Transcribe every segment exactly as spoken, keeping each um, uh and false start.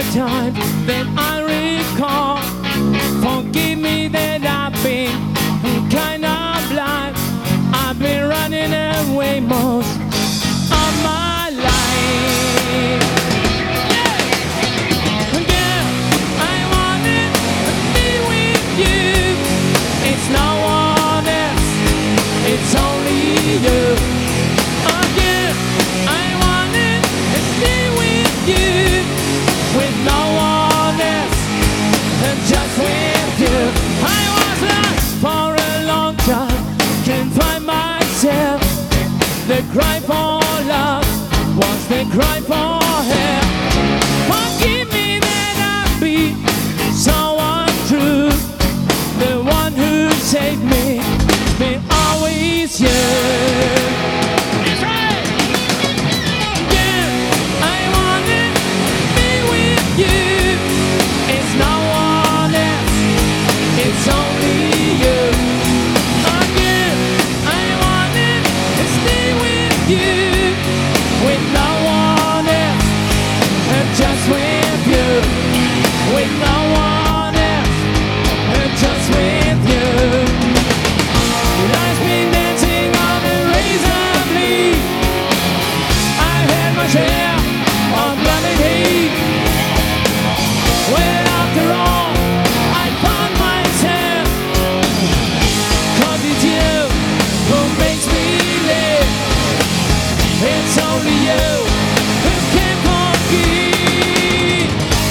time that I recall. Forgive me that I've been kind of blind. I've been running away most of my life. Yeah, yeah, I wanna be with you. It's no one else, it's only you. Oh yeah, I wanna be with you, with no one else, and just with you. I was lost for a long time, can't find myself. The cry for love was the cry for help. Forgive me that I've been so untrue. The one who saved me been always you. That's right. Yeah, I wanna be with you. It's no one else, it's only you. Oh yeah, I wanna stay with you, with no one else, and just with you, with no one else, and just with you. Life's been dancing on a razor blade. I had my share of bloody hate. Well, after all, I found myself, 'cause it's you who makes me live. It's only you who can forgive.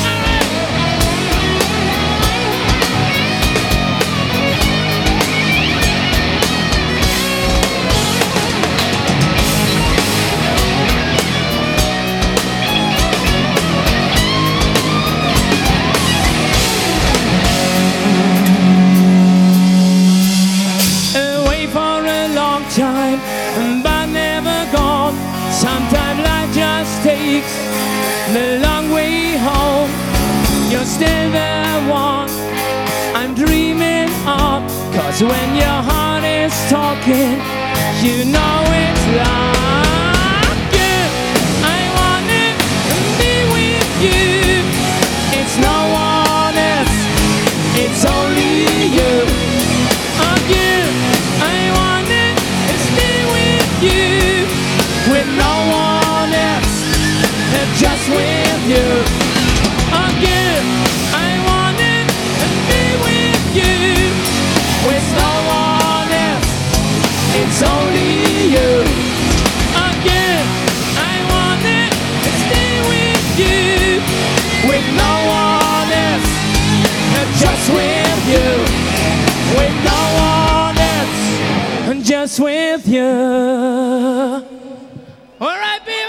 Away for a long time, but never gone. Sometimes life just takes the long way home. You're still the one I'm dreaming of, 'cause when your heart is talking, you know it's loud. Yeah, I wanna be with you. It's no one else, it's only you. Oh yeah, I wanna stay with you, with no one else, and just with you. Oh yeah, I wanna be with you, with no one else, it's only you. Oh yeah, I wanna stay with you, with no one else, and just with you, with no one else, and just with you. All right, people.